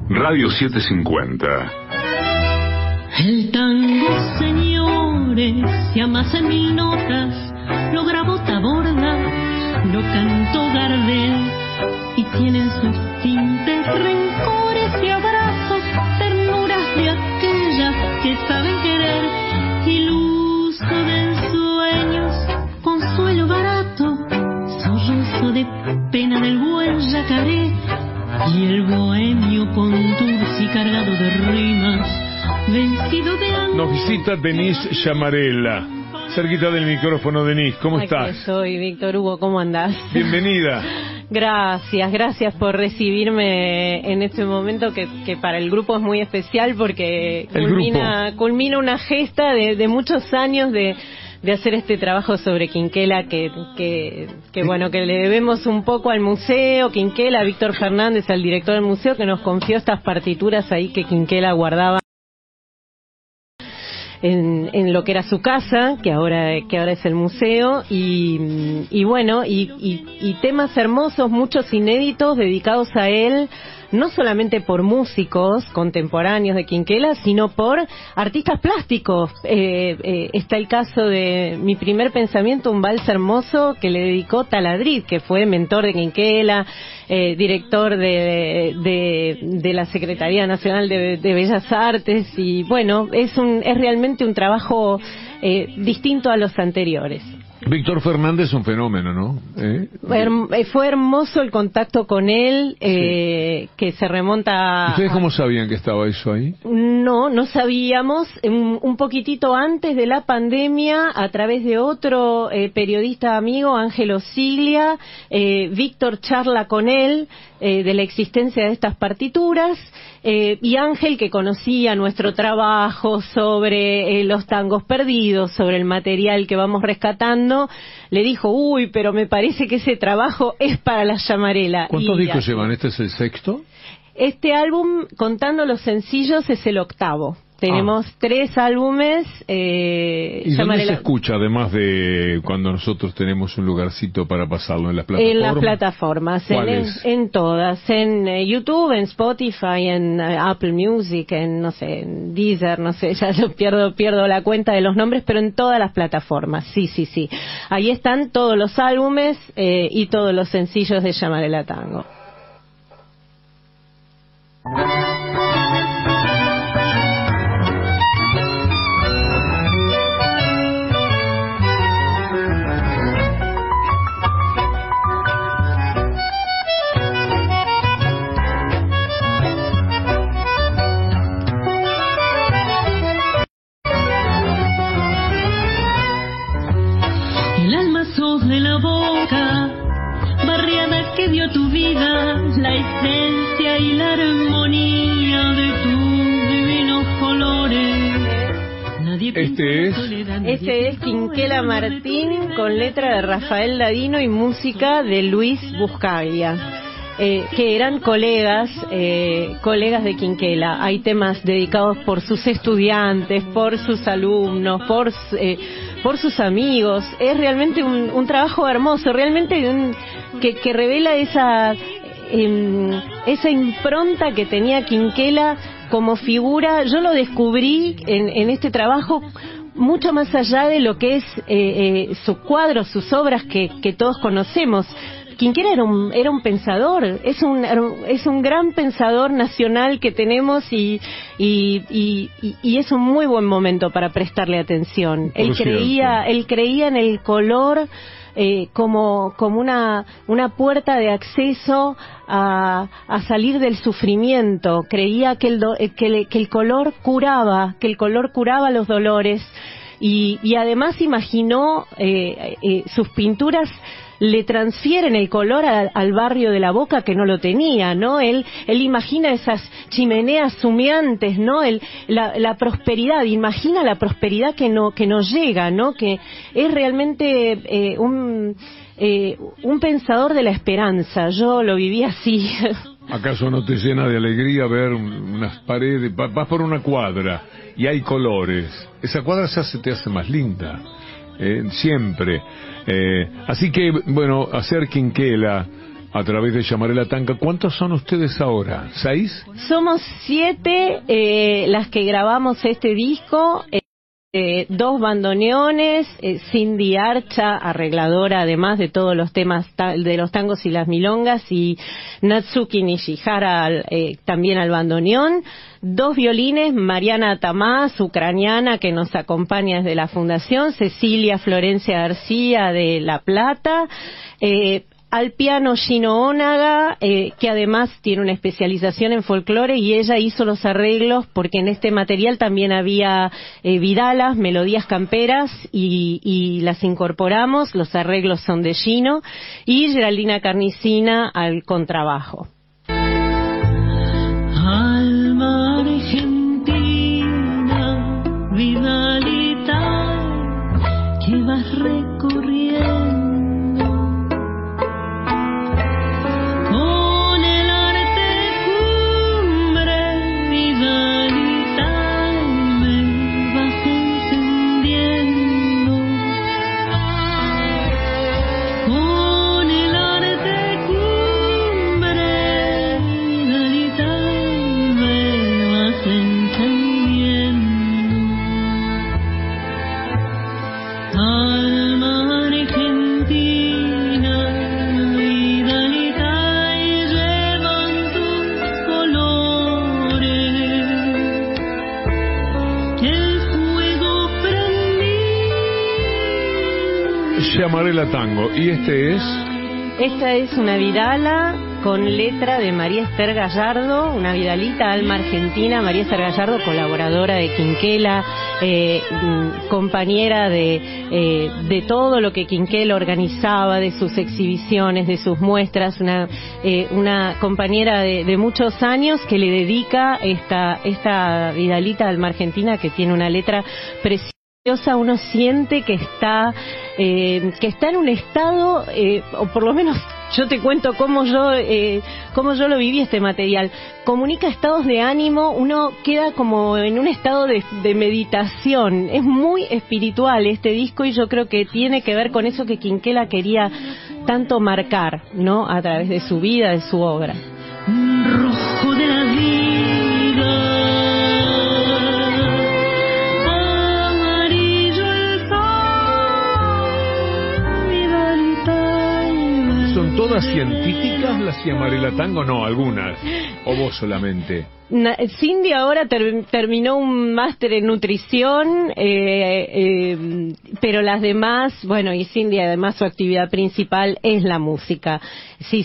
Radio 750. El tango, señores, se amasa en 1000 notas, lo grabó Taborda, lo cantó Gardel, y tienen sus tintes, rencores y abrazos, ternuras de aquellas que saben querer, iluso de ensueños, consuelo barato, sollozo de pena del buen yacaré, y el bohemio con dulce y cargado de rimas, vencido de hambre. Nos visita Denise Llamarela, cerquita del micrófono. Denise, ¿cómo estás? Aquí soy, Víctor Hugo, ¿cómo andás? Bienvenida. Gracias por recibirme en este momento que para el grupo es muy especial porque culmina una gesta de muchos años de hacer este trabajo sobre Quinquela que bueno, que le debemos un poco al museo Quinquela, a Víctor Fernández, al director del museo, que nos confió estas partituras ahí que Quinquela guardaba en lo que era su casa, que ahora es el museo, y bueno, y temas hermosos, muchos inéditos dedicados a él, no solamente por músicos contemporáneos de Quinquela, sino por artistas plásticos. Está el caso de Mi primer pensamiento, un vals hermoso que le dedicó Taladrid, que fue mentor de Quinquela, director de la Secretaría Nacional de Bellas Artes, y bueno, es realmente un trabajo distinto a los anteriores. Víctor Fernández es un fenómeno, ¿no? Fue hermoso el contacto con él, sí. Que se remonta... ¿Ustedes cómo sabían que estaba eso ahí? No sabíamos. Un poquitito antes de la pandemia, a través de otro periodista amigo, Ángel Osiglia, Víctor charla con él de la existencia de estas partituras, y Ángel, que conocía nuestro trabajo sobre los tangos perdidos, sobre el material que vamos rescatando, le dijo, uy, pero me parece que ese trabajo es para la Llamarela. ¿Cuántos discos llevan? ¿Este es el sexto? Este álbum, contando los sencillos, es el 8º. Tenemos 3 álbumes. ¿Y dónde se escucha, además de cuando nosotros tenemos un lugarcito para pasarlo? ¿En las plataformas? En las plataformas, en todas. En YouTube, en Spotify, en Apple Music, en, no sé, en Deezer, no sé, ya yo pierdo la cuenta de los nombres, pero en todas las plataformas, sí. Ahí están todos los álbumes y todos los sencillos de Llamarela Tango. De la boca, barriada que dio tu vida, la esencia y la armonía de tus divinos colores. Este es Quinquela Martín, con letra de Rafael Ladino y música de Luis Buscaglia, que eran colegas de Quinquela. Hay temas dedicados por sus estudiantes, por sus alumnos, por sus amigos. Es realmente un trabajo hermoso, realmente que revela esa impronta que tenía Quinquela como figura. Yo lo descubrí en este trabajo mucho más allá de lo que es sus cuadros, sus obras que todos conocemos. Quinquela era un pensador, es un gran pensador nacional que tenemos, y es un muy buen momento para prestarle atención. Él creía en el color como una puerta de acceso a salir del sufrimiento. Creía que el color curaba, los dolores, y además imaginó sus pinturas le transfieren el color al barrio de La Boca, que no lo tenía, ¿no? Él imagina esas chimeneas humeantes, ¿no? La prosperidad, imagina la prosperidad que nos llega, ¿no? Que es realmente un pensador de la esperanza. Yo lo viví así. ¿Acaso no te llena de alegría ver unas paredes? Vas por una cuadra y hay colores. Esa cuadra te hace más linda. Siempre. Así que, bueno, hacer Quinquela a través de Llamaré la Tango. ¿Cuántos son ustedes ahora? ¿6? Somos 7 las que grabamos este disco. 2 bandoneones, Cindy Archa, arregladora además de todos los temas de los tangos y las milongas, y Natsuki Nishihara también al bandoneón. 2 violines, Mariana Tamás, ucraniana, que nos acompaña desde la Fundación, Cecilia Florencia García de La Plata, al piano Gino Onaga, que además tiene una especialización en folclore, y ella hizo los arreglos porque en este material también había vidalas, melodías camperas, y las incorporamos. Los arreglos son de Gino, y Geraldina Carnicina al contrabajo. Alma argentina, vidalita, que vas recorriendo con el arte cumbre, vidalita, me vas encendiendo con el arte cumbre, vidalita, me vas encendiendo. Alma argentina, vidalita, y llevan tus colores, que el fuego prendido. Llamaré la Tango. ¿Y este es? Esta es una vidala con letra de María Esther Gallardo, una vidalita, alma argentina. María Esther Gallardo, colaboradora de Quinquela, compañera de todo lo que Quinquela organizaba, de sus exhibiciones, de sus muestras, una compañera de muchos años que le dedica esta vidalita alma argentina, que tiene una letra preciosa. Uno siente que está en un estado, o por lo menos yo te cuento cómo yo lo viví este material. Comunica estados de ánimo, uno queda como en un estado de meditación. Es muy espiritual este disco, y yo creo que tiene que ver con eso que Quinquela quería tanto marcar, ¿no? A través de su vida, de su obra. Rojo de la vida, amarillo el sol, vidalita. ¿Son todas científicas las Llamaré la Tango? No, algunas. ¿O vos solamente? Cindy ahora terminó un máster en nutrición, pero las demás, bueno, y Cindy además su actividad principal es la música. Sí,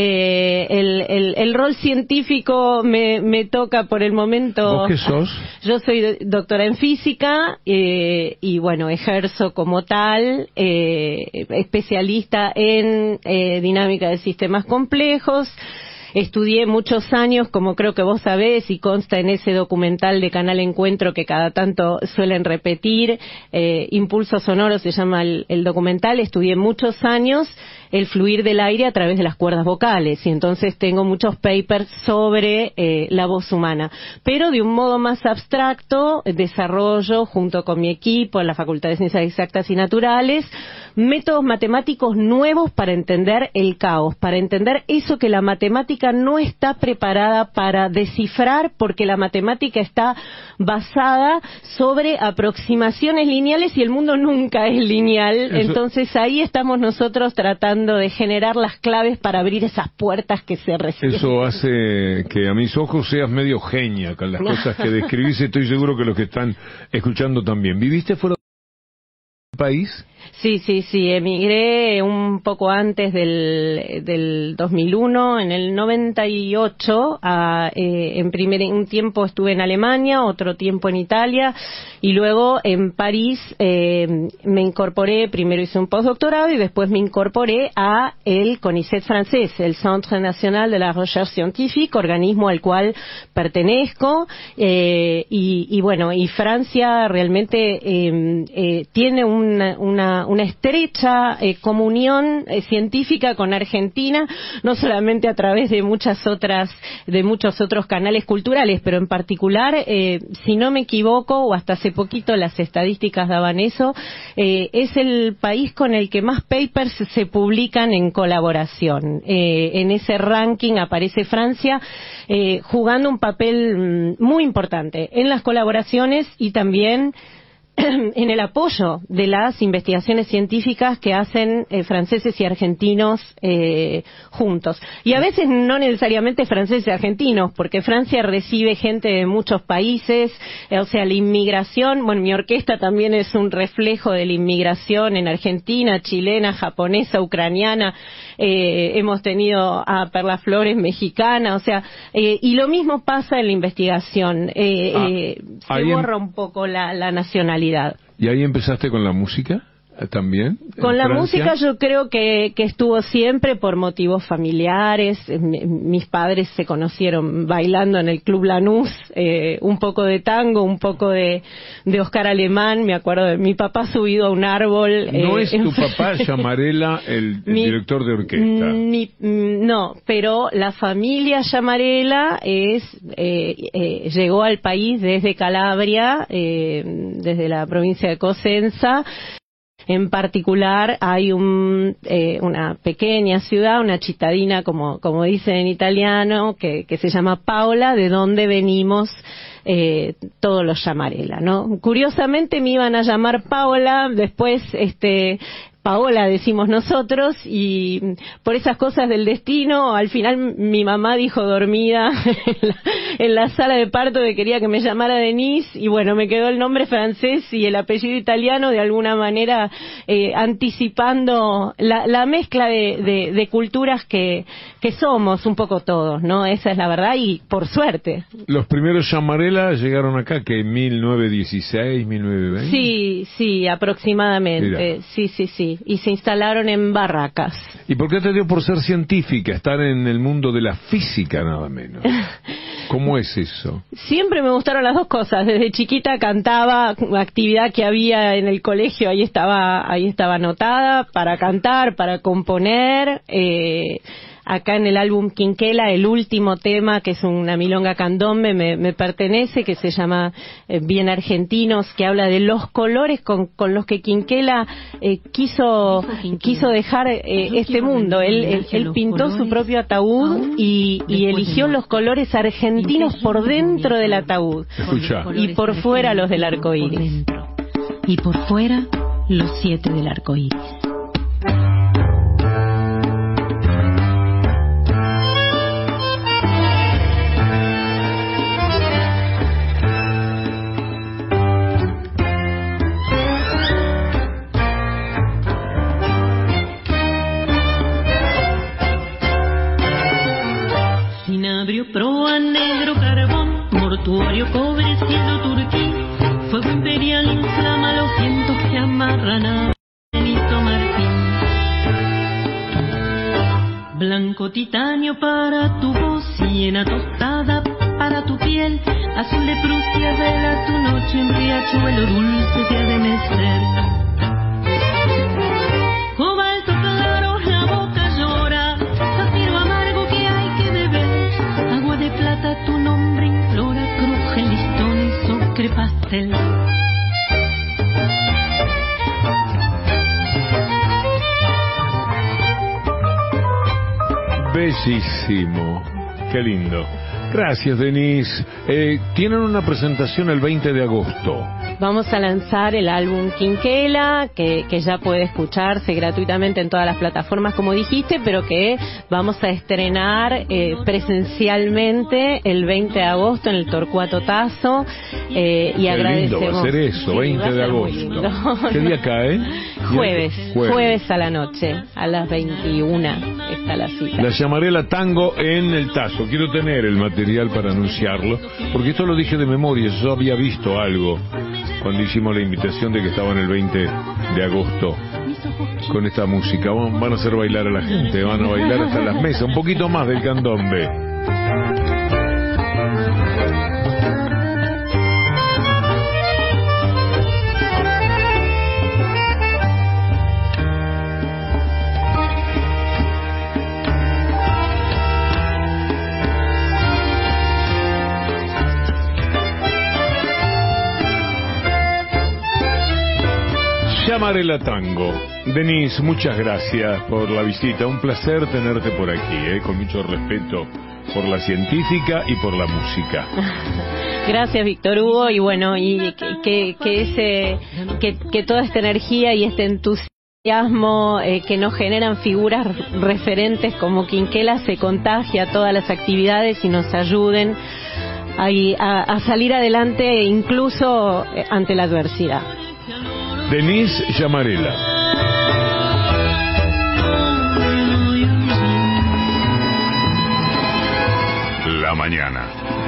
el rol científico me toca por el momento. ¿Vos qué sos? Yo soy doctora en física, y bueno, ejerzo como tal, especialista en dinámica de sistemas complejos. Estudié muchos años, como creo que vos sabés, y consta en ese documental de Canal Encuentro que cada tanto suelen repetir, Impulso Sonoro se llama el documental. Estudié muchos años el fluir del aire a través de las cuerdas vocales, y entonces tengo muchos papers sobre la voz humana, pero de un modo más abstracto desarrollo junto con mi equipo en la Facultad de Ciencias Exactas y Naturales métodos matemáticos nuevos para entender el caos, para entender eso que la matemática no está preparada para descifrar, porque la matemática está basada sobre aproximaciones lineales y el mundo nunca es lineal. Entonces ahí estamos nosotros tratando de generar las claves para abrir esas puertas que se reciben. Eso hace que a mis ojos seas medio genia con las cosas que describís. Estoy seguro que los que están escuchando también. ¿Viviste fuera del país? Sí, emigré un poco antes del 2001, en el 98, un tiempo estuve en Alemania, otro tiempo en Italia, y luego en París me incorporé, primero hice un postdoctorado y después me incorporé a el CONICET francés, el Centre National de la Recherche Scientifique, organismo al cual pertenezco, y bueno, y Francia realmente tiene un una estrecha comunión científica con Argentina, no solamente a través de muchos otros canales culturales, pero en particular, si no me equivoco, o hasta hace poquito las estadísticas daban eso, es el país con el que más papers se publican en colaboración. En ese ranking aparece Francia, jugando un papel muy importante en las colaboraciones y también en el apoyo de las investigaciones científicas que hacen franceses y argentinos juntos. Y a veces no necesariamente franceses y argentinos, porque Francia recibe gente de muchos países, o sea, la inmigración, bueno, mi orquesta también es un reflejo de la inmigración en Argentina, chilena, japonesa, ucraniana, hemos tenido a Perla Flores mexicana, o sea, y lo mismo pasa en la investigación, se borra un poco la nacionalidad. ¿Y ahí empezaste con la música también? Con la música yo creo que estuvo siempre por motivos familiares. Mis padres se conocieron bailando en el Club Lanús, un poco de tango, un poco de Oscar Alemán. Me acuerdo de mi papá subido a un árbol. ¿No es tu papá, Llamarela, el director de orquesta? No, pero la familia Llamarela llegó al país desde Calabria, desde la provincia de Cosenza. En particular hay una pequeña ciudad, una cittadina, como dicen en italiano, que se llama Paola, de donde venimos todos los Llamarela, ¿no? Curiosamente me iban a llamar Paola, después Paola decimos nosotros, y por esas cosas del destino, al final mi mamá dijo dormida en la sala de parto que quería que me llamara Denise, y bueno, me quedó el nombre francés y el apellido italiano, de alguna manera anticipando la mezcla de culturas que somos un poco todos, ¿no? Esa es la verdad, y por suerte. Los primeros Llamarela llegaron acá, que en 1916, 1920. Sí, aproximadamente. Mira. Sí. Y se instalaron en Barracas. ¿Y por qué te dio por ser científica, estar en el mundo de la física nada menos? ¿Cómo es eso? Siempre me gustaron las dos cosas. Desde chiquita cantaba, actividad que había en el colegio, ahí estaba anotada, para cantar, para componer. Acá en el álbum Quinquela, el último tema, que es una milonga candombe, me pertenece, que se llama Bien Argentinos, que habla de los colores con los que Quinquela quiso dejar este mundo. Él pintó su propio ataúd y eligió los colores argentinos por dentro del ataúd. Escucha. Y por fuera los del arco iris. Y por fuera los 7 del arco iris. Proa, negro carbón, mortuorio, cobre, cielo turquí, fuego imperial inflama los vientos que amarran a Benito Martín. Blanco titanio para tu voz, siena tostada para tu piel, azul de Prusia vela tu noche, en riachuelo dulce te ha de mecer. Cobalto claro, la boca llora, zafiro amargo que hay que beber, agua de plata tu nombre implora, cruje listones, ocre pastel. Bellísimo, qué lindo. Gracias, Denise. Tienen una presentación el 20 de agosto. Vamos a lanzar el álbum Quinquela, que ya puede escucharse gratuitamente en todas las plataformas, como dijiste, pero que vamos a estrenar presencialmente el 20 de agosto en el Torcuato Tazo. Y qué agradecemos. Lindo va a ser eso, 20 de agosto. ¿Qué día cae? Jueves a la noche, a las 21 está la cita. La Llamarela Tango en el Tazo. Quiero tener el material para anunciarlo, porque esto lo dije de memoria, yo había visto algo cuando hicimos la invitación de que estaban el 20 de agosto con esta música. Van a hacer bailar a la gente, van a bailar hasta las mesas, un poquito más del candombe. Llamarela Tango. Denise, muchas gracias por la visita. Un placer tenerte por aquí, con mucho respeto por la científica y por la música. Gracias, Víctor Hugo, y bueno, y que toda esta energía y este entusiasmo que nos generan figuras referentes como Quinquela se contagie a todas las actividades y nos ayuden a salir adelante incluso ante la adversidad. Denise Llamarela. La mañana.